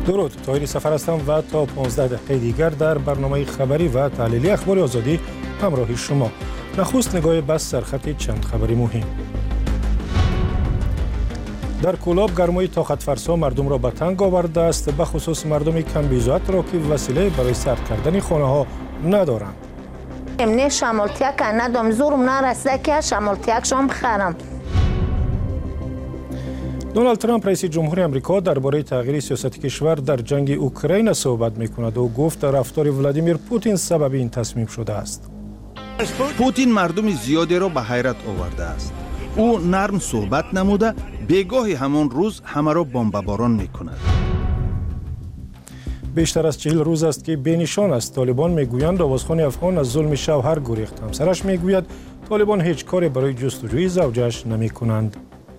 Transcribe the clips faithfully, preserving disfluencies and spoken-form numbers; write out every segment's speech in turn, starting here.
درود، طاهری سفر هستم و تا پانزده دقیقه دیگر در برنامه خبری و تحلیلی اخبار آزادی همراه شما. نخست نگاه بس سرخط چند خبری مهم. در کولاب گرمای طاقت فرسا مردم را به تنگ آورده است، به خصوص مردم کم بی‌ضرورت را که وسیله برای سرد کردن خانه ها ندارند. امنه شمالتیک ندام زورم نرسیده که شمالتیک شام بخرم. دونالد ترامپ رئیس جمهور آمریکا درباره تغییر سیاست کشور در جنگ اوکراین صحبت می‌کند و گفت رفتار ولادیمیر پوتین سبب این تصمیم شده است. پوتین مردم زیادی را به حیرت آورده است. او نرم صحبت نموده بیگاه همان روز همه را بمباران می‌کند. بیشتر از چهل روز است که بینشان است. طالبان میگویند آوازخوان افغان از ظلم شوهر گریخت. همسرش میگوید طالبان هیچ کاری برای جستجوی زوجش نمی‌کنند.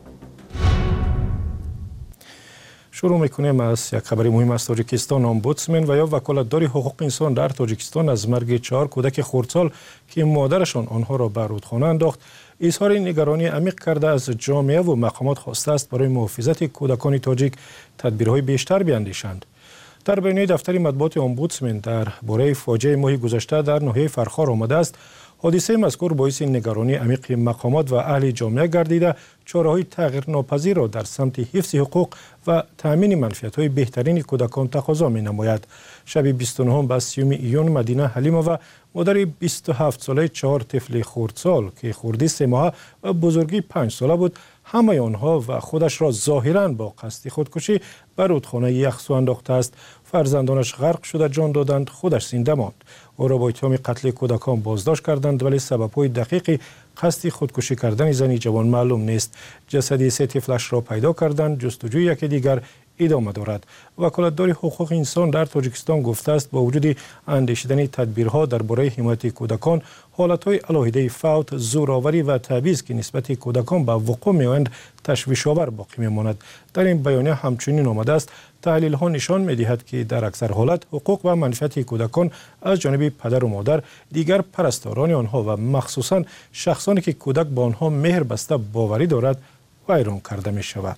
شروع میکنیم از یک خبر مهم از تاجیکستان. امبودسمن و یا وکالتدار حقوق انسان در تاجیکستان از مرگ چهار کودک خردسال که مادرشان آنها را به رودخانه انداخت اظهار نگرانی عمیق کرده از جامعه و مقامات خواسته است برای محافظت کودکان تاجیک تدبیرهای بیشتر بیاندیشند. در بیانیه دفتر مطبوعات امبودسمن در باره فاجعه ماه گذشته در ناحیه فرخار آمده است حادثه مذکور باعث نگرانی عمیق مقامات و اهل جامعه گردیده چاره‌های تغییر ناپذیر را در سمت حفظ حقوق و تأمین منفعت‌های بهترین کودکان تقاضا می‌نماید. شب بیست و نهم به سیوم ایون مدینه حلیمه و مادر بیست و هفت ساله چهار طفل خردسال که خردی سه ماهه و بزرگی پنج ساله بود همه آنها و خودش را ظاهراً با قصد خودکشی به رودخانه یخسو انداخته است. فرزندانش غرق شده جان دادند، خودش زنده ماند. او را با اتهام قتل کودکان بازداشت کردند ولی سبب‌های دقیق قصد خودکشی کردن زنی جوان معلوم نیست. جسد سه طفلش را پیدا کردند. جستجوی یکی دیگر ادامه دارد. وکالتدار حقوق انسان در تاجیکستان گفته است با وجود اندیشیدن تدبیرها درباره حمایت کودکان حالت‌های علاهیده فوت، زورآوری و تبعیض که نسبت کودکان به وقوع می‌آیند تشویش‌آور باقی می‌ماند. در این بیانیه همچنین آمده است تحلیل‌ها نشان می‌دهد که در اکثر حالات حقوق و منفعت کودکان از جانب پدر و مادر، دیگر پرستاران آنها و مخصوصاً شخصانی که کودک با آنها مهر بسته باوری دارد ویران کرده می‌شود.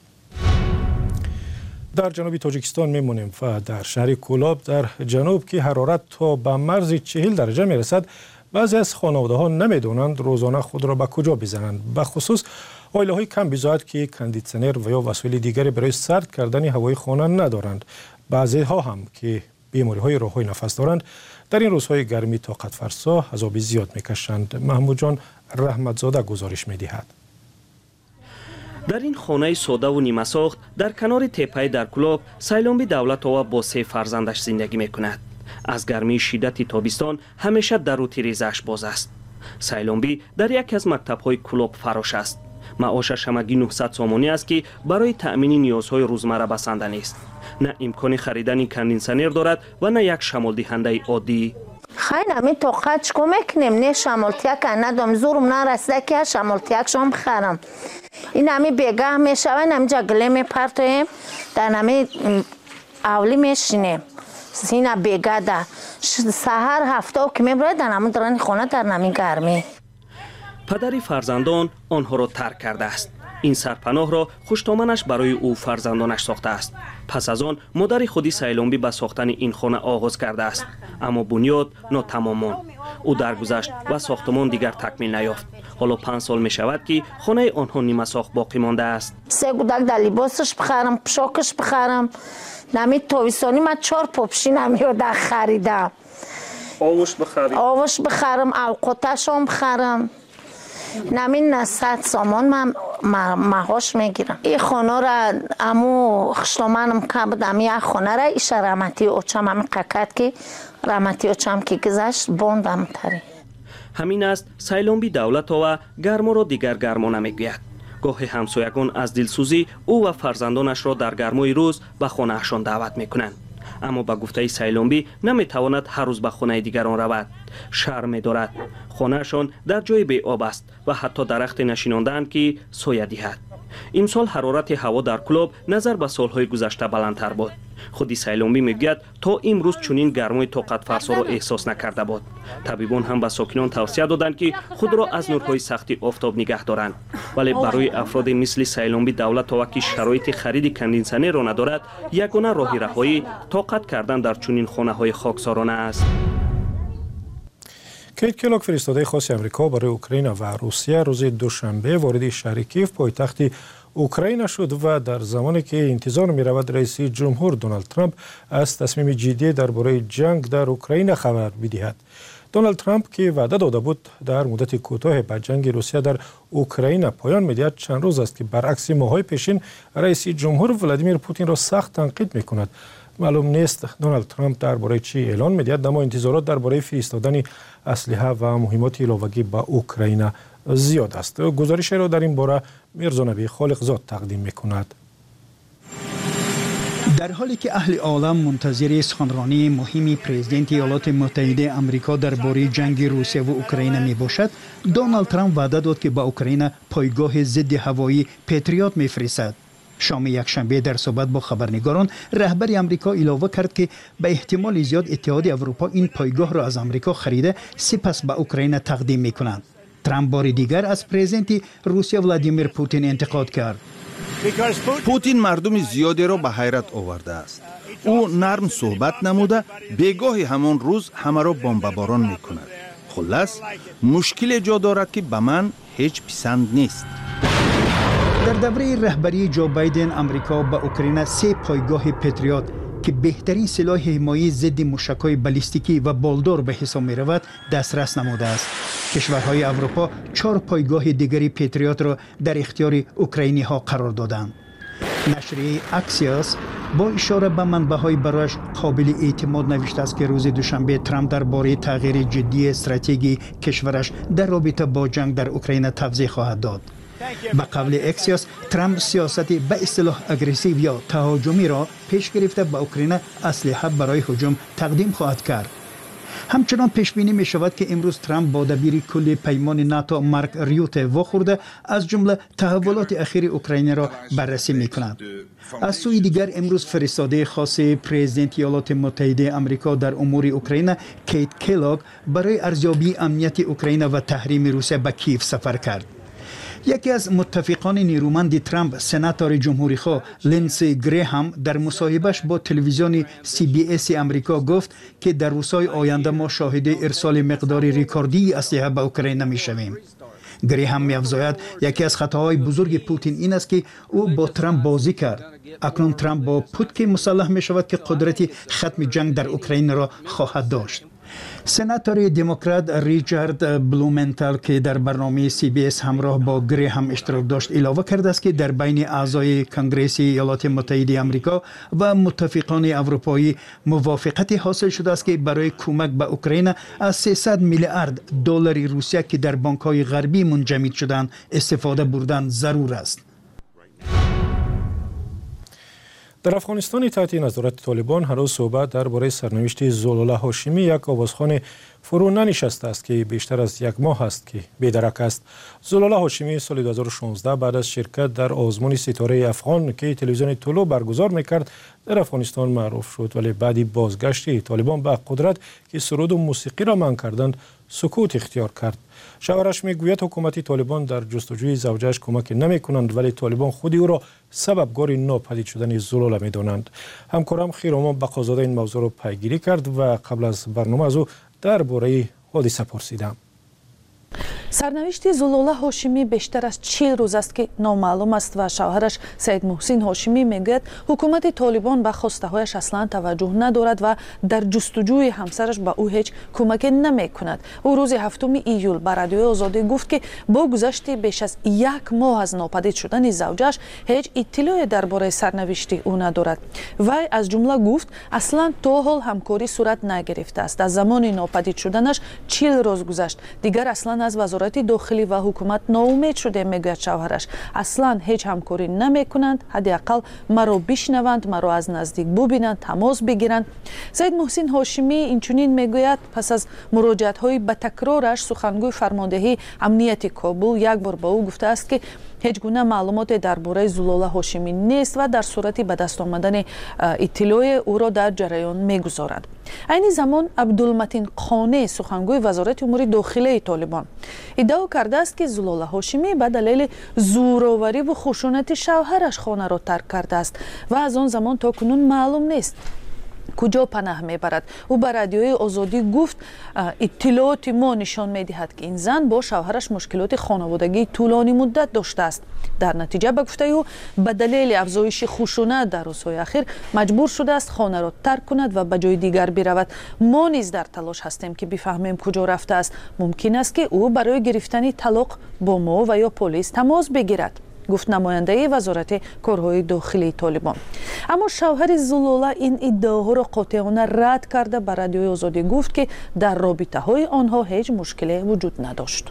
در جنوب تاجیکستان میمونیم و در شهر کولاب در جنوب که حرارت تا به مرز چهل درجه میرسد بعضی از خانواده ها نمیدونند روزانه خود را به کجا بزنند، به خصوص عائله های کم بی‌ضرورت که کندیسنر و یا وسایل دیگری برای سرد کردن هوای خانه ندارند. بعضی ها هم که بیماری های راه‌های نفس دارند در این روزهای گرمی طاقت فرسا عذاب زیاد میکشند. محمود جان رحمتزاده گزارش میدهد. در این خانه ساده و نیمه ساخت در کنار تپه در کولاب سیلانبی دولت‌آوا با سه فرزندش زندگی میکند. از گرمی شدت تابستان همیشه در ریزش باز است. سیلانبی در یکی از مکتب‌های کولاب فراش است. معاشش همگی نهصد سامانی است که برای تأمین نیازهای روزمره بسنده نیست. نه امکان خریدن کندیسنر دارد و نه یک شمال دهنده عادی. خیلی نمی طاقت چکو میکنیم نه شمالتیک ندام زورم نرسیده که شمالتیک شام بخرم. این همی بیگاه میشوه نمیجا گله میپرتویم در نمی اولی میشینیم سینه بیگاه ده سهر هفته که میبره در نمی درن خونه در نمی گرمی. پدری فرزندان آنها را ترک کرده است. این سرپناه را خوشتامنش برای او فرزندانش ساخته است. پس از آن مادر خودی سیلانبی به ساختن این خانه آغاز کرده است، اما بنیاد ناتمامان. او درگذشت و ساختمان دیگر تکمیل نیافت. حالا پنج سال می شود که خانه آنها نیمه ساخت باقی مانده است. سه کودک در لباسش بخرم، پوشاکش بخرم. نمی تابستانی من چهار پاپشین نمیاد خریدم. آوش بخرم. آوش بخرم، اوقاتش هم بخرم. نمین نصد سامان من مهاش میگیرم. این خانه را امو خشتامنم که بودم یک خانه را ایش رحمتی اوچم همین قکت که رحمتی اوچم که گذشت بوندم تری. همین است سیلانبی دولت و گرما را دیگر گرما نمیگوید. گاهی همسایگان از دلسوزی او و فرزندانش را در گرمای روز به خانه‌شان دعوت میکنند. اما با گفته سیلانبی نمیتواند هر روز به خانه دیگران رود. شرم دارد. خانهشان در جای بی آب است و حتی درخت نشیناندند که سایه دهد. امسال حرارت هوا در کولاب نظر به سالهای گذشته بلندتر بود. худи сайломбӣ мегӯяд то имрӯз чунин гармои тоқатфарсоро эҳсос накарда буд. Табибон ҳам ба сокинон тавсия доданд ки худро аз нурҳои сахти офтоб нигоҳ доранд. вале барои афроде мисли Сайломбӣ Давлатова ки шароити хариди кондитсионерро надорад, ягона роҳи раҳоӣ тоқат кардан дар чунин хонаҳои хоксорона аст. кейт келлог, фиристодаи хоси амрико барои Украина ва Русия, рӯзи душанбе вориди шаҳри Киев, пойтахти Украина шуд ва дар замоне ки интизор меравад раиси ҷумҳур Доналд Трамп аз тасмими ҷиддӣ дар бораи ҷанг дар Украина хабар бидиҳад. Доналд Трамп ки ваъда дода буд дар муддати кӯтоҳе ба ҷанги Русия дар Украина поён медиҳад, чанд рӯз аст ки баръакси моҳҳои пешин раиси ҷумҳур Владимир Путинро сахт танқид мекунад. маълум нест Доналд Трамп дар бораи чӣ эълон медиҳад, аммо интизорот дар бораи фиристодани аслиҳа ва муҳимоти иловагӣ ба Украина зиёд аст. гузоришеро дар ин бора Мирзонабӣ Холиқзод тақдим мекунад. در حالی که اهل عالم منتظر سخنرانی مهمی پرزیدنت ایالات متحده آمریکا درباره جنگ روسیه و اوکراین می باشد، دونالد ترامپ وعده داد که به اوکراین پایگاه ضد هوایی پتریوت میفرستد. شام یکشنبه در صحبت با خبرنگاران، رهبر آمریکا اضافه کرد که به احتمال زیاد اتحاد اروپا این پایگاه را از آمریکا خریده سپس به اوکراین تقدیم میکنند. ترامپ بار دیگر از پرزیدنت روسیه ولادیمیر پوتین انتقاد کرد. پوتین مردم زیادی را به حیرت آورده است. او نرم صحبت نموده بگاهی همان روز همه را بمباران میکند. خلاص مشکل جا دارد که به من هیچ پسند نیست. در دوره رهبری جو بایدن آمریکا به اوکراین سه پایگاه پتریوت که بهترین سلاح حمایتی ضد موشک‌های بالستیکی و بالدار به حساب می‌رود دسترس نموده است. کشورهای اروپا چهار پایگاه دیگری پتریوت را در اختیار اوکراینی‌ها قرار دادند. نشریه اکسیوس با اشاره به منبع‌های برایش قابل اعتماد نوشته است که روز دوشنبه ترامپ درباره تغییر جدی استراتژی کشورش در رابطه با جنگ در اوکراین توضیح خواهد داد. به قول اکسیوس، ترامپ سیاست به اصطلاح اگریسیو یا تهاجمی را پیش گرفته به اوکراین اسلحه برای هجوم تقدیم خواهد کرد. همچنان پیش بینی می شود که امروز ترامپ با دبیر کل پیمان ناتو مارک ریوته واخورده از جمله تحولات اخیر اوکراین را بررسی می کند. از سوی دیگر امروز فرستاده خاص پرزیدنت ایالات متحده آمریکا در امور اوکراین کیت کلاگ برای ارزیابی امنیت اوکراین و تحریم روسیه به کیف سفر کرد. یکی از متفقان نیرومند ترامپ، سناتور جمهوری‌خواه لینسی گریهام، در مصاحبهش با تلویزیون سی بی اس آمریکا گفت که در روزهای آینده ما شاهد ارسال مقدار ریکوردی اسلحه به اوکراین می‌شویم. گریهام می‌افزاید یکی از خطاهای بزرگ پوتین این است که او با ترامپ بازی کرد. اکنون ترامپ با پوتین مسلح می‌شود که قدرت ختم جنگ در اوکراین را خواهد داشت. سناتور دموکرات ریچارد بلومنتال که در برنامه سی بی اس همراه با گریهام اشتراک داشت اضافه کرده است که در بین اعضای کنگره ایالات متحده آمریکا و متفقان اروپایی موافقت حاصل شده است که برای کمک به اوکراین از سیصد میلیارد دلار روسیه که در بانک‌های غربی منجمد شدند استفاده بردن ضرور است. در افغانستان تحت نظارت طالبان هنوز صحبت درباره سرنوشت زلوله هاشمی، یک آوازخوان فرو ننشسته است که بیشتر از یک ماه است که بی‌درک است. زلوله هاشمی سال دو هزار و شانزده بعد از شرکت در آزمون ستاره افغان که تلویزیون طلوع برگزار میکرد در افغانستان معروف شد، ولی بعدی بازگشت طالبان به قدرت که سرود و موسیقی را منع کردند سکوت اختیار کرد. شوهرش میگوید حکومت طالبان در جستجوی زوجش کمک نمی کنند، ولی طالبان خودی او را سببگار ناپدید شدن زلوله می دانند. همکارم خیرامان بقازاده این موضوع را پیگیری کرد و قبل از برنامه از او درباره حادثه پرسیدم. سرنوشت زلوله هاشمی بیشتر از چهل روز است که نامعلوم است و شوهرش سید محسن هاشمی میگوید حکومت طالبان به خواسته هایش اصلا توجه ندارد و در جستجوی همسرش به او هیچ کمک نمی کند. او روز هفتم ایول به رادیوی آزادی گفت که با گذشت بیش از یک ماه از ناپدید شدن زوجش هیچ اطلاعی درباره سرنوشت او ندارد. وی از جمله گفت اصلا تا حال همکاری صورت نگرفته است. از زمان ناپدید شدنش چهل روز گذشت. دیگر اصلا از وزارت وزارت داخلی و حکومت ناامید شده، میگوید شوهرش. اصلا هیچ همکاری نمیکنند، حداقل مرا بشنوند، مرا از نزدیک ببینند، تماس بگیرند. سید محسن هاشمی اینچنین میگوید پس از مراجعت های به تکرارش سخنگوی فرماندهی امنیت کابل یک بار با او گفته است که هیچ گونه معلومات درباره زلوله هاشمی نیست و در صورت به دست آمدن اطلاع او را در جریان میگذارد. این زمان عبدالمتین قانع سخنگوی وزارت امور داخلی طالبان ادعا کرده است که زلوله هاشمی به دلیل زورآوری و خشونت شوهرش خانه را ترک کرده است و از آن زمان تا کنون معلوم نیست کجا پناه میبرد. او به رادیوی آزادی گفت اطلاعات ما نشان میدهد که این زن با شوهرش مشکلات خانوادگی طولانی مدت داشته است. در نتیجه به گفته او به دلیل افزایش خشونت در روزهای اخیر مجبور شده است خانه را ترک کند و به جای دیگر برود. ما نیز در تلاش هستیم که بفهمیم کجا رفته است. ممکن است که او برای گرفتن طلاق با ما و یا پلیس تماس بگیرد، گفت نماینده وزارت کارهای داخلی طالبان. اما شوهر زلوله این ادعاها را قاطعانه رد کرده. به رادیوی آزادی گفت که در رابطه های آنها هیچ مشکلی وجود نداشت.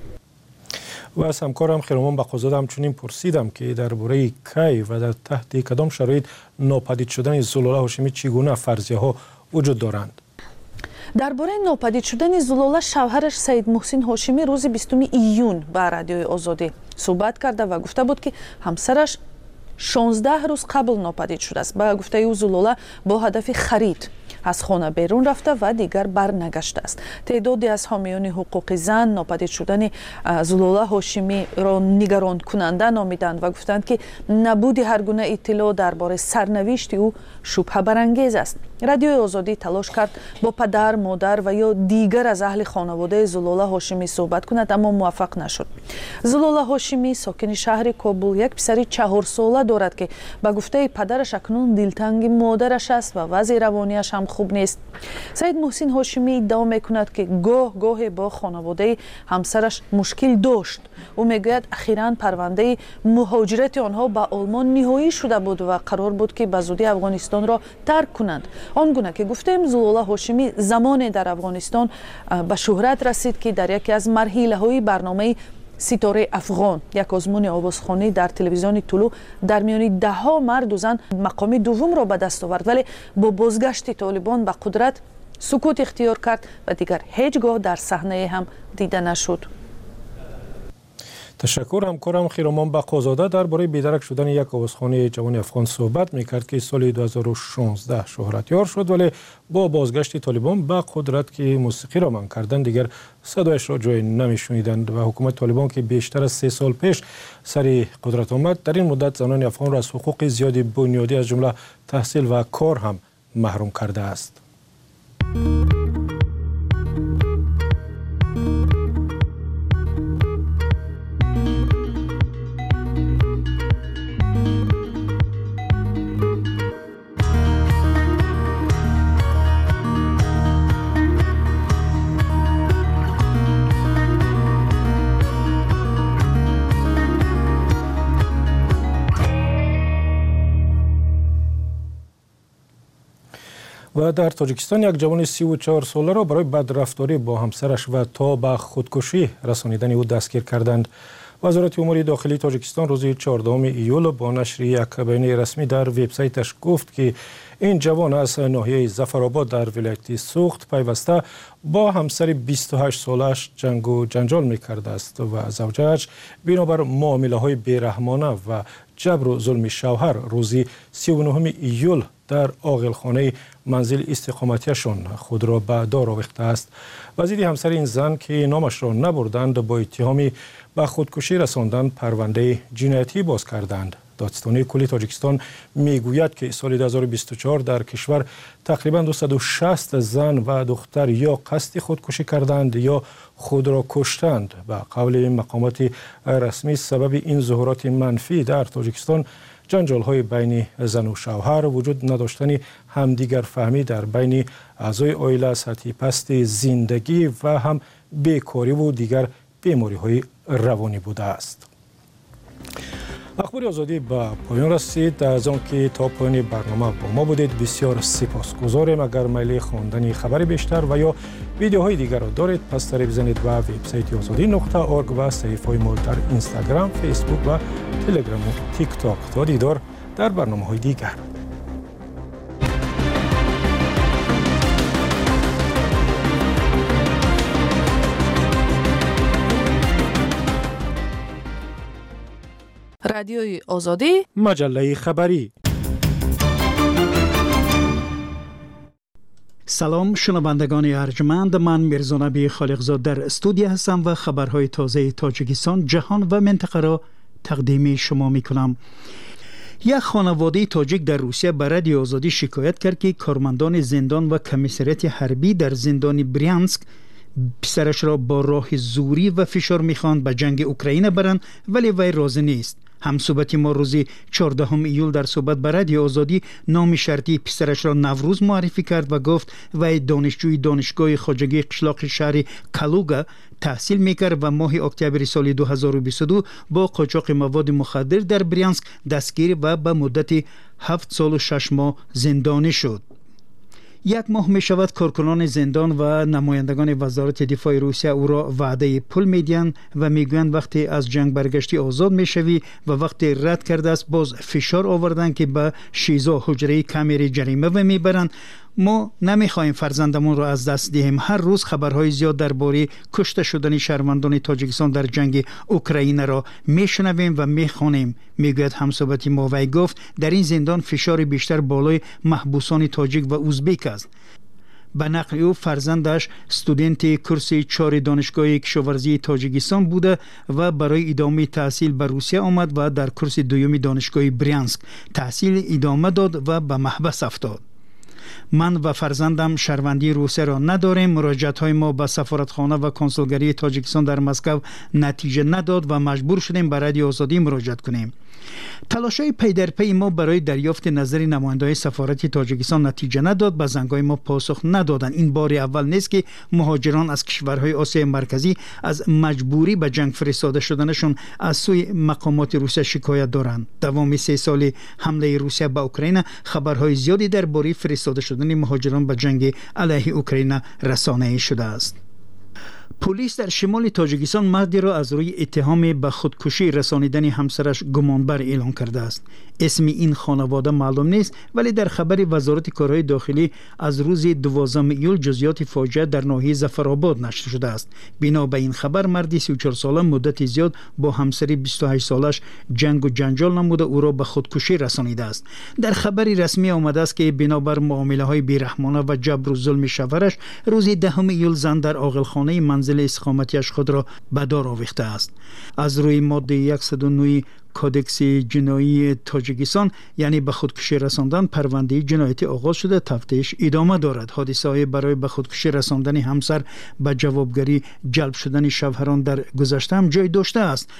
و از همکارم خیرمان بقازاده همچنین پرسیدم که درباره کی و در تحت کدام شرایط ناپدید شدن زلوله هاشمی چگونه فرضیه ها وجود دارند. درباره ناپدید شدن زلوله شوهرش سید محسن هاشمی روز بیستم ایون به رادیوی آزادی صحبت کرده و گفته بود که همسرش شانزده روز قبل ناپدید شده است. به گفته او زلوله با هدف خرید از خانه بیرون رفته و دیگر برنگشته است. تعدادی از حامیان حقوق زن ناپدید شدن زلوله هاشمی را نگران کننده نامیدند و گفتند که نبود هر گونه اطلاع درباره سرنوشت او شبهه برانگیز است. رادیوی آزادی تلاش کرد با پدر، مادر و یا دیگر از اهل خانواده زلوله هاشمی صحبت کند، اما موفق نشد. زلوله هاشمی ساکن شهر کابل یک پسر چهار ساله دارد که به گفته پدرش اکنون دلتنگ مادرش است و وضع روانیش هم خوب نیست. سید محسن هاشمی ادعا میکند که گاه گاه با خانواده همسرش مشکل داشت. او میگوید اخیراً پرونده مهاجرت آنها به آلمان نهایی شده بود و قرار بود که به زودی افغانستان را ترک کنند. آنگونه که گفتیم زلوله هاشمی زمانی در افغانستان به شهرت رسید که در یکی از مرحله های برنامه ستاره افغان، یک آزمون آوازخوانی در تلویزیون طلوع، در میان ده ها مرد و زن مقام دوم را به دست آورد، ولی با بازگشت طالبان به قدرت سکوت اختیار کرد و دیگر هیچگاه در صحنه هم دیده نشد. تشکر. همکارم خیرمان بقازاده درباره بیدرک شدن یک آوازخوانی جوان افغان صحبت میکرد که سال دو هزار و شانزده شهرتیار شد، ولی با بازگشت طالبان به قدرت که موسیقی را منع کردند دیگر صدایش را جای نمیشنیدند و حکومت طالبان که بیشتر از سه سال پیش سر قدرت آمد در این مدت زنان افغان را از حقوق زیادی بنیادی از جمله تحصیل و کار هم محروم کرده است. و در تاجیکستان یک جوان سی و چهار ساله را برای بدرفتاری با همسرش و تا به خودکشی رسانیدن او دستگیر کردند. وزارت امور داخلی تاجیکستان روز چهاردهم ایول با نشر یک بیانیه رسمی در وبسایتش گفت که این جوان از ناحیه ظفرآباد در ولایت سوخت پیوسته با همسر بیست و هشت سالش جنگ و جنجال می‌کرده است و زوجه‌اش بنابر معامله‌های بی‌رحمانه و جبر و ظلم شوهر روزی سی و نهم ایول در عاقلخانه منزل استقامتیشان خود را به دار آویخته است. وزیر همسر این زن که نامش را نبردند با اتهامی به خودکشی رساندن پرونده جنایتی باز کردند. دادستانی کلی تاجیکستان میگوید که سال دو هزار و بیست و چهار در کشور تقریبا دویست و شصت زن و دختر یا قصد خودکشی کردند یا خود را کشتند. به قول مقامات رسمی سبب این ظهورات منفی در تاجیکستان جنجال های بین زن و شوهر، وجود نداشتن همدیگر فهمی در بین اعضای عائله، سطح پست زندگی و هم بیکاری و دیگر بیماری های روانی بوده است. اخبار آزادی به پایان رسید. از آنکه تا پایان برنامه با ما بودید بسیار سپاسگزاریم. اگر میل خواندن خبر بیشتر و یا ویدیوهای دیگر را دارید پس سری بزنید به وبسایت آزادی نقطه اورگ و صفحه ما در اینستاگرام، فیسبوک و تلگرام و تیک تاک. تا دیدار در برنامه‌های دیگر. رادیوی آزادی، مجله خبری. سلام شنوندگان ارجمند، من میرزا نبی خالقزاد در استودیو هستم و خبرهای تازه تاجیکستان، جهان و منطقه را تقدیم شما می کنم. یک خانواده تاجیک در روسیه به رادیو آزادی شکایت کرد که کارمندان زندان و کمیساریات حربی در زندان بریانسک پسرش را با راه زوری و فشار میخواند به جنگ اوکراین برند، ولی وی راضی نیست. همصحبت ما روزی چهاردهم ایول در صحبت به رادیو آزادی نام شرطی پسرش را نوروز معرفی کرد و گفت وی دانشجوی دانشگاه خواجگی قشلاق شهر کالوگا تحصیل میکرد و ماه اکتبر سال دو هزار و بیست و دو با قاچاق مواد مخدر در بریانسک دستگیر و به مدت هفت سال و شش ماه زندانی شد. یک ماه می شود کارکنان زندان و نمایندگان وزارت دفاع روسیه او را وعده پول میدهند و میگویند وقتی از جنگ برگشتی آزاد میشوی و وقتی رد کرده است باز فشار آوردن که به شیزا حجره کامری جریمه و میبرند. ما نمیخواهیم فرزندمون را از دست دهیم. هر روز خبرهای زیاد درباره کشته شدن شهروندان تاجیکستان در جنگ اوکراین را میشنویم و میخوانیم. میگوید همصحبت ما. وی گفت در این زندان فشار بیشتر بالای محبوسان تاجیک و ازبک است. به نقل او فرزندش استودنت کورس چهار دانشگاه کشاورزی تاجیکستان بوده و برای ادامه تحصیل به روسیه آمد و در کورس دوم دانشگاه بریانسک تحصیل ادامه داد و به محبس افتاد. من و فرزندم شهروندی روسیه را نداریم. مراجعت های ما به سفارتخانه و کنسولگری تاجیکستان در مسکو نتیجه نداد و مجبور شدیم به رادیو آزادی مراجعت کنیم. تلاش‌های پی در پی ما برای دریافت نظر نماینده‌های سفارت تاجیکستان نتیجه نداد. به زنگ‌های ما پاسخ ندادند. این بار اول نیست که مهاجران از کشورهای آسیای مرکزی از مجبوری به جنگ فرستاده شدنشون از سوی مقامات روسیه شکایت دارند. دوام سه سال حمله روسیه به اوکراین خبرهای زیادی درباره فرستاده شدن مهاجران به جنگ علیه اوکراین رسانه‌ای شده است. پلیس در شمال تاجیکستان مردی را از روی اتهام به خودکشی رسانیدن همسرش گمانبر اعلام کرده است. اسم این خانواده معلوم نیست، ولی در خبر وزارت کارهای داخلی از روز دوازدهم ایول جزئیات فاجعه در ناحیه ظفرآباد نشر شده است. بنا به این خبر مردی سی و چهار ساله مدت زیاد با همسری بیست و هشت سالش جنگ و جنجال نموده او را به خودکشی رسانیده است. در خبری رسمی آمده است که بنابر معامله‌های بیرحمانه و جبر و ظلم شوهرش روز دهم ایول زن در عاقلخانه منزل استقامتیش خود را به دار آویخته است. از روی ماده صد و نه کودکس جنایی تاجیکستان یعنی به خودکشی رساندن پرونده جنایتی آغاز شده، تفتیش ادامه دارد. حادثه های برای به خودکشی رساندن همسر به جوابگری جلب شدن شوهران در گذشته هم جای داشته است.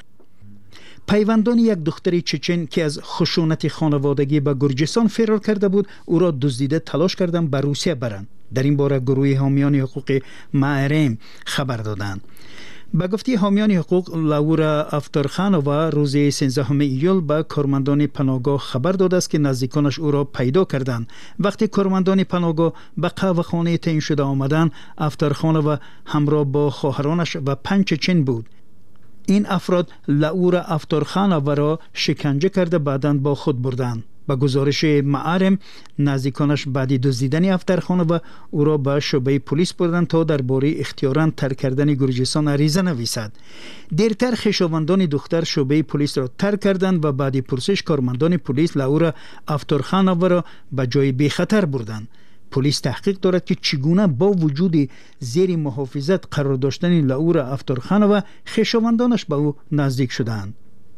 پیوندان یک دختر چچن که از خشونت خانوادگی به گرجستان فرار کرده بود او را دزدیده تلاش کردند به روسیه برند. در این باره گروه حامیان حقوق معرم خبر دادند. به گفته حامیان حقوق لاورا افترخانووا روز سیزدهم ایول به کارمندان پناهگاه خبر داده است که نزدیکانش او را پیدا کردند. وقتی کارمندان پناهگاه به قهوه‌خانه تعیین شده آمدند افترخانووا همراه با خواهرانش و پنج چچن بود. این افراد لاورا افترخانووا را شکنجه کرده بعداً با خود بردند. با گزارش معارم نزدیکانش بعد دزدیدن افترخانووا او را به شعبه پلیس بردند تا درباره اختیاراً ترک کردن گرجستان عریضه نویسد. دیرتر خویشاوندان دختر شعبه پلیس را ترک کردند و بعد پرسش کارمندان پلیس لاورا افترخانووا را به جای بی خطر بردند. پلیس تحقیق دارد که چگونه با وجود زیر محافظت قرار داشتن لاورا افترخانووا خویشاوندانش به او نزدیک شدند.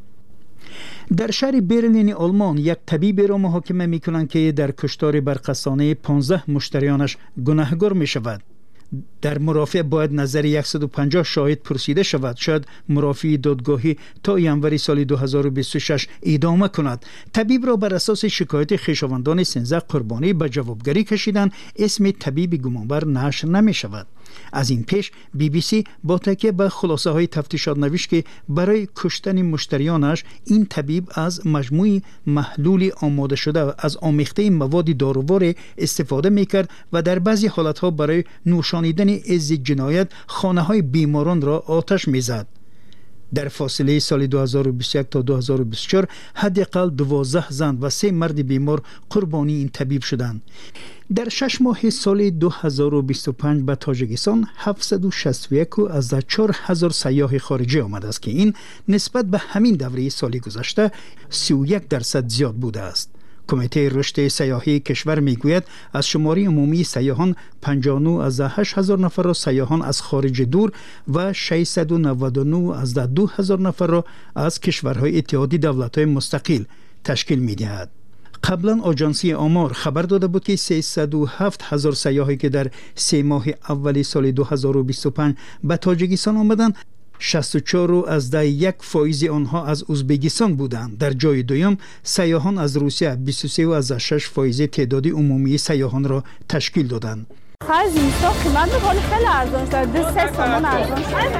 در شهر برلین آلمان یک طبیب را محاکمه می کنند که در کشتار برقصانه پانزده مشتریانش گناهکار می شود. در مرافع باید نظر صد و پنجاه شاهد پرسیده شود. شاید مرافع دادگاهی تا ینوری سال دو هزار و بیست و شش ادامه کند. طبیب را بر اساس شکایت خویشاوندان سیزده قربانی به جوابگری کشیدن. اسم طبیب گمانبر نشر نمی شود. از این پیش بی بی سی با تکیه به خلاصه های تفتیشات نوشت که برای کشتن مشتریانش این طبیب از مجموعی محلول آماده شده از آمیخته مواد دارووار استفاده میکرد و در بعضی حالتها برای نوشانیدن عز جنایت خانه های بیماران را آتش میزد. در فاصله سال دو هزار و بیست و یک تا دو هزار و بیست و چهار حداقل دوازده زن و سه مرد بیمار قربانی این طبیب شدند. در شش ماه سال دو هزار و بیست و پنج به تاجیکستان هفتصد و شصت و یک از چهار هزار سیاح خارجی آمده است که این نسبت به همین دوره سال گذشته سی و یک درصد زیاد بوده است. کمیته رشد سیاحی کشور میگوید از شماری عمومی سیاحان پنجاه و نه از هشت هزار نفر را سیاحان از خارج دور و ششصد و نود و نه از دو هزار نفر را از کشورهای اتحادیه دولت‌های مستقل تشکیل می‌دهد. قبلا آژانسی آمار خبر داده بود که سیصد و هفت هزار سیاحی که در سه ماه اول سال دو هزار و بیست و پنج به تاجیکستان آمدند، شصت و چهار از ده یک فایز آنها از ازبکستان بودند. در جای دوم سیاحان از روسیه بیست و سه از شش فایز تعداد عمومی سیاحان را تشکیل دادند. هر زیستا قیمت می‌کنه خیلی ارزان شد. دو سه سامان ارزان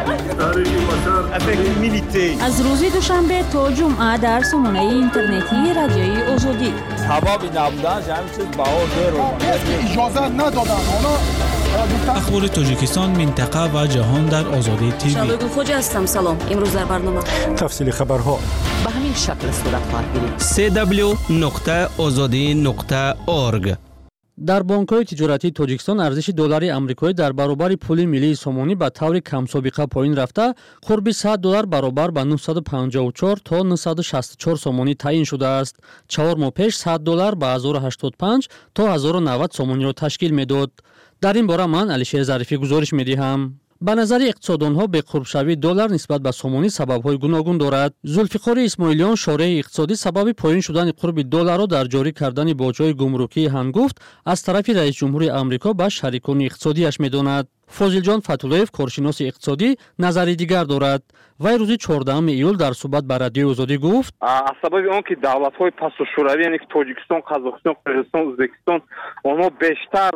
شد. از روز دوشنبه تا جمعه در سامانه اینترنتی رادیوی آزادی. سبب نبودن همین چیز بهار داره. اجازه ندادن. اخبار تاجیکستان، منطقه و جهان در آزادی تیوی. شبگون خوجا هستم. سلام. امروز در برنامه تفصیل خبرها به همین شکل صورت خواهد گرفت. سی دبلیو نقطه آزادی نقطه اورگ. در بانک‌های تجارتی تاجیکستان ارزش دلاری آمریکایی در برابر پول ملی سومانی به طور کم سابقه پایین رفته قرب صد دلار برابر به نهصد و پنجاه و چهار تا نهصد و شصت و چهار سومانی تعیین شده است. چهار ماه پیش صد دلار به هزار و هشتاد و پنج تا هزار و نود سومانی را تشکیل میداد. در این باره من علیشیر ظریفی گزارش میدهم. به نظر اقتصاددانها به قرب شوی دلار نسبت به سومانی سبب‌های گوناگون دارد. ذوالفقار اسماعیلیان شارح اقتصادی سبب پایین شدن قرب دلار را در جاری کردن باج‌های گمرکی هنگفت از طرف رئیس جمهوری آمریکا به شریکان اقتصادیش می‌داند. فاضل جان فتولویف کارشناس اقتصادی نظری دیگر دارد. وی روز چهاردهم ایول در صحبت با رادیو آزادی گفت: از سبب آن که دولت‌های پس‌الشوروی یعنی تاجیکستان، قزاقستان، قرقیزستان، ازبکستان آنها بیشتر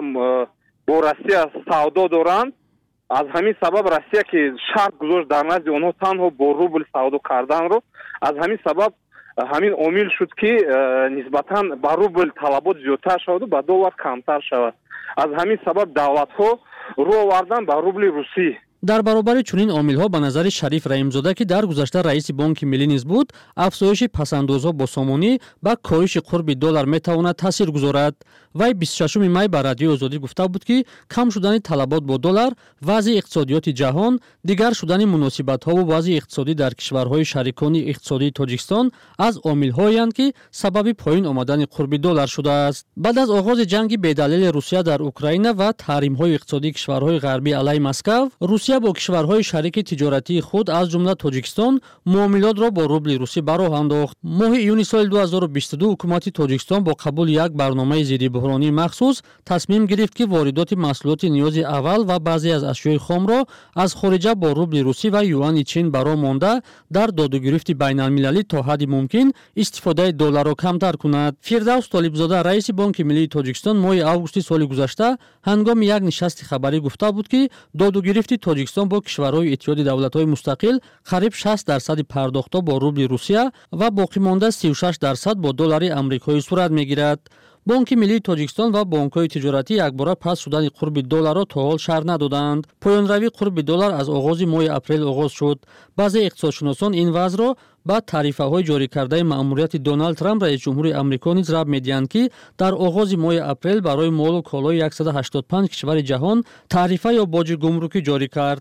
با روسیه سودا دارند، از همین سبب روسیه که شرط گذاشت در نزد آنها تنها با روبل سودا کردن رو، از همین سبب همین عامل شد که نسبتاً با روبل طلبات زیادتر شود و با دلار کمتر شود. از همین سبب دولت‌ها رو آوردن با روبل روسی. در برابر چنین عامل‌ها به نظر شریف رحیم‌زاده که در گذشته رئیس بانک ملی نیز بود، افزایش پس‌اندازها با سومانی با کاهش قرب دلار می‌تواند تاثیر گذارد. وی بیست و ششم می به رادیو آزادی گفته بود که کم شدن طلبات با دلار، وضع اقتصادیات جهان، دیگر شدن مناسبت‌ها و وضع اقتصادی در کشورهای شریکان اقتصادی تاجیکستان از عامل‌هایی اند که سبب پایین آمدن قرب دلار شده است. بعد از آغاز جنگ بی‌دلیل روسیه در اوکراین و تحریم‌های اقتصادی کشورهای غربی علیه مسکو، روسیه با کشورهای شریک تجارتی خود از جمله تاجیکستان معاملات را با روبل روسی براه انداخت. ماه ایون سال دو هزار و بیست و دو حکومت تاجیکستان با قبول یک برنامه ضد بحرانی مخصوص تصمیم گرفت که واردات محصولات نیاز اول و بعضی از اشیاء خام را از خارج با روبل روسی و یوان چین براه مانده در دادوگرفت بین المللی تا حد ممکن استفاده دلار را کمتر کند. فردوس طالبزاده رئیس بانک ملی تاجیکستان ماه آگوست سال گذشته هنگام یک نشست خبری گفته بود که دادوگرفت تاجیکستان با کشورهای اتحادیه دولت‌های مستقل قریب شصت درصد پرداخت‌ها با روبل روسیه و باقی مانده سی و شش درصد با دلار آمریکایی صورت می‌گیرد. بانک ملی تاجیکستان و بانک‌های تجارتی یکباره پس شدن قرب دلار را تا حال شرح ندادند. پایان‌روی قرب دلار از آغاز ماه اپریل آغاز شد. بعضی اقتصادشناسان این وضع را با تعرفه‌های جاری کرده مأموریت دونالد ترامپ رئیس جمهوری آمریکا نیز ربط می‌دهند که در آغاز ماه اپریل برای مال و کالای صد و هشتاد و پنج کشور جهان تعرفه یا باج گمرکی جاری کرد.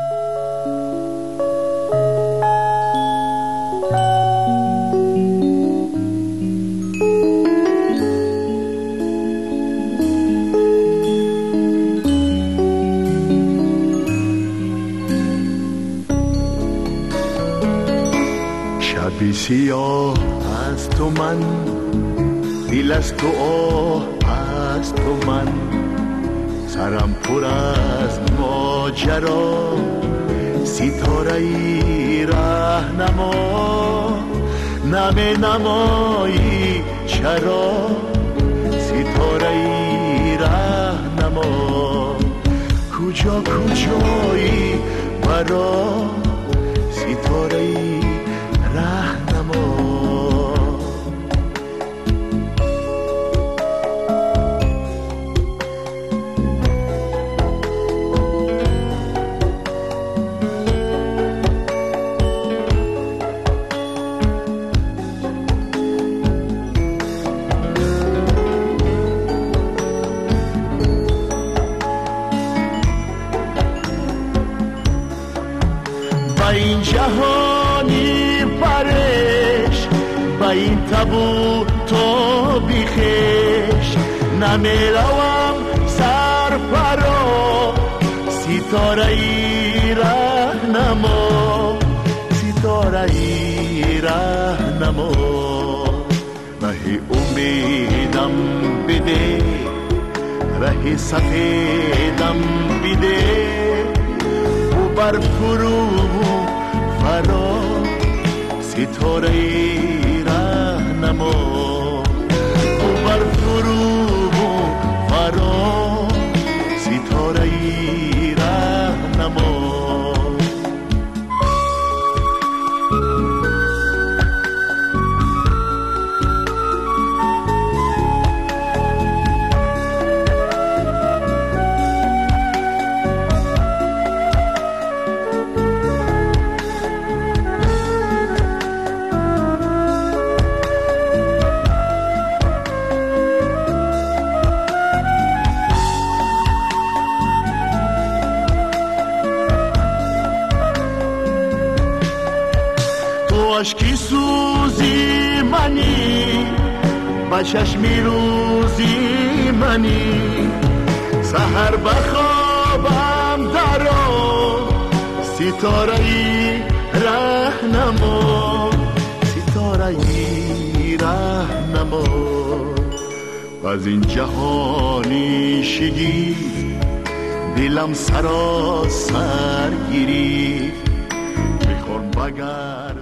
شبی سیاه از تو من، دل از تو آه از تو من، سرم پر از ماجرا، ستاره ای رهنما، نمی نمایی چرا، ستاره ای رهنما، کجا کجا کجایی برا ستاره راهنما این جهانی پرش با این تبو تو بیخش نمیروم سر پرا ستاره ای راهنما ستاره ای راهنما ره امیدم بده ره سفیدم بده بر فرو فرا ستاره راهنما بر فرو فرا ستاره راهنما عشقی سوزی منی با چشمی روزی منی سحر بخوابم درا ستاره ای راهنما ستاره ای راهنما از این جهانی شگی دلم سراسر گیری میخوام بگردون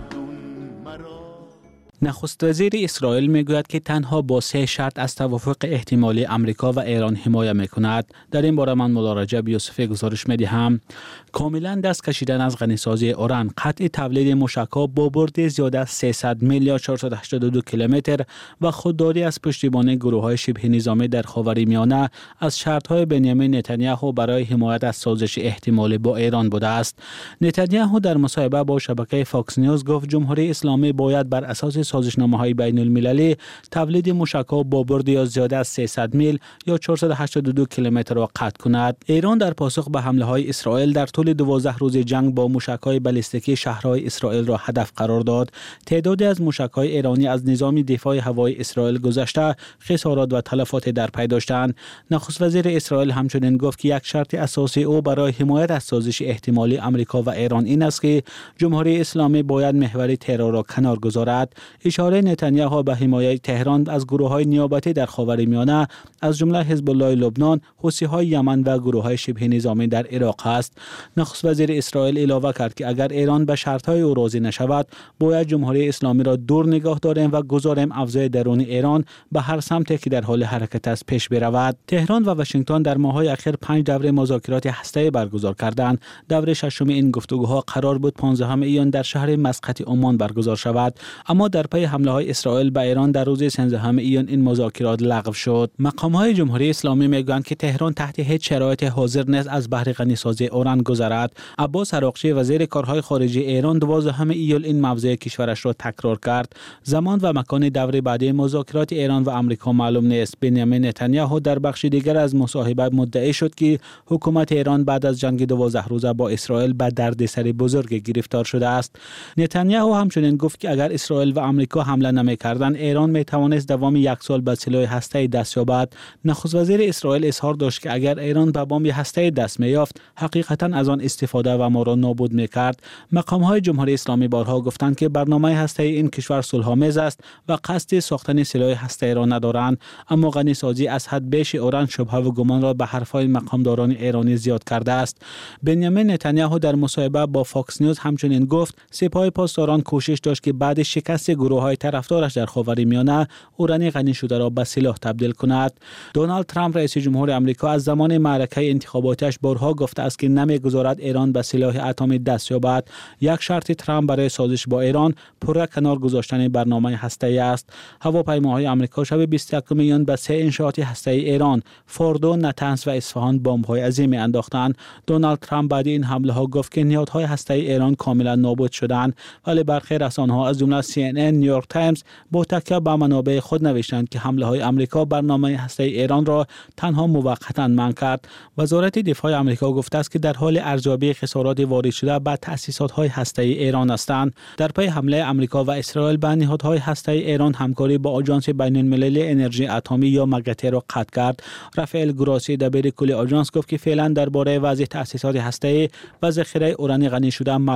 نخست وزیر اسرائیل میگوید که تنها با سه شرط از توافق احتمالی امریکا و ایران حمایت میکند. در این باره من مولا رجب یوسفی گزارش میدهم. کاملا دست کشیدن از غنیسازی اوران، قطع تولید موشک‌ها با برد زیاد از سیصد میل یا چهارصد و هشتاد و دو کیلومتر و خودداری از پشتیبانی گروه‌های شبه نظامی در خاورمیانه از شرط‌های بنیامین نتانیاهو برای حمایت از سازش احتمالی با ایران بوده است. نتانیاهو در مصاحبه با شبکه فاکس نیوز گفت جمهوری اسلامی باید بر اساس سازشنامه‌های بین المللی تولید موشک‌ها با برد یا زیاده از سیصد میل یا چهارصد و هشتاد و دو کیلومتر را قطع کند. ایران در پاسخ به حمله‌های اسرائیل در طول دوازده روز جنگ با موشک‌های بالستیکی شهرهای اسرائیل را هدف قرار داد. تعدادی از موشک‌های ایرانی از نظام دفاع هوایی اسرائیل گذشته خسارات و تلفات در پی داشتند. نخست وزیر اسرائیل همچنین گفت که یک شرط اساسی او برای حمایت از سازش احتمالی آمریکا و ایران این است که جمهوری اسلامی باید محور ترور را کنار گذارد. اشاره نتانیاهو به حمایت تهران از گروه‌های نیابتی در خاورمیانه از جمله حزب الله لبنان، حوثی‌های یمن و گروه‌های شبه نظامی در عراق است. نخست وزیر اسرائیل علاوه کرد که اگر ایران به شرط‌های او راضی نشود، باید جمهوری اسلامی را دور نگاه داریم و گذاریم افزای درون ایران به هر سمتی که در حال حرکت است پیش برود. تهران و واشنگتن در ماه‌های اخیر پنج دوره مذاکرات هسته‌ای برگزار کردند. دوره ششم این گفتگوها قرار بود پانزدهم ایون در شهر مسقط عمان برگزار شود، اما در پی حمله‌های اسرائیل به ایران در روز سیزدهم ایون این مذاکرات لغو شد. مقام‌های جمهوری اسلامی میگویند که تهران تحت هیچ شرایطی حاضر نیست از بهره غنیسازی اوران گذرد. عباس عراقچی وزیر کارهای خارجه ایران دوازدهم ایول این موضع کشورش را تکرار کرد. زمان و مکان دوره بعدی مذاکرات ایران و آمریکا معلوم نیست. بنیامین نتانیاهو در بخش دیگر از مصاحبه مدعی شد که حکومت ایران بعد از جنگ دوازده روزه با اسرائیل به دردسر بزرگ گرفتار شده است. نتانیاهو همچنین گفت که اگر اسرائیل و آمریکا حمله نمی‌کردند، ایران می‌توانست دوام یک سال به سلاح هسته‌ای دست یابد. نخست وزیر اسرائیل اظهار داشت که اگر ایران به بمب هسته‌ای دست می‌یافت، حقیقتاً از آن استفاده و ما را نابود میکرد. مقام های جمهوری اسلامی بارها گفتند که برنامه هسته‌ای این کشور صلح‌آمیز است و قصد ساختن سلاح هسته‌ای را ندارند، اما غنیسازی از حد بیش اوران شبهه و گمان را به حرفهای مقامداران ایرانی زیاد کرده است. بنیامین نتانیاهو در مصاحبه با فاکس نیوز همچنین گفت سپاه پاسداران کوشش داشت که بعد شکست گروه‌های طرفدارش در خاورمیانه اوران غنی شده را به سلاح تبدیل کند. دونالد ترامپ رئیس جمهور آمریکا از زمان معرکه انتخاباتیش بارها گفته است که نمی‌گذارد ایران به سلاح اتمی دست یابد. یک شرط ترامپ برای سازش با ایران پره کنار گذاشتن برنامه هسته‌ای است. هواپیماهای آمریکا شب بیست و یکم ژوئن به سه انشاءات هسته‌ای ایران، فوردو، نتنز و اصفهان بمب‌های عظیمی انداختند. دونالد ترامپ بعد این حمله ها گفت که نهادهای هسته‌ای ایران کاملا نابود شدند، ولی برخی رسانه‌ها از جمله سی ان ان، نیویورک تایمز با تکیه به منابع خود نوشتند که حمله های آمریکا برنامه هسته‌ای ایران را تنها موقتا منع کرد. وزارت دفاع آمریکا گفته است که در حال ارزیابی خسارات وارد شده به تأسیسات‌های هسته‌ای ایران هستند. در پی حمله آمریکا و اسرائیل به نهادهای هسته‌ای ایران همکاری با آژانس بین‌المللی انرژی اتمی یا مگتی را قطع کرد. رافائل گراسی دبیر کل آژانس گفت که فعلا درباره وضع تأسیسات هسته‌ای و ذخیره اوران غنی شده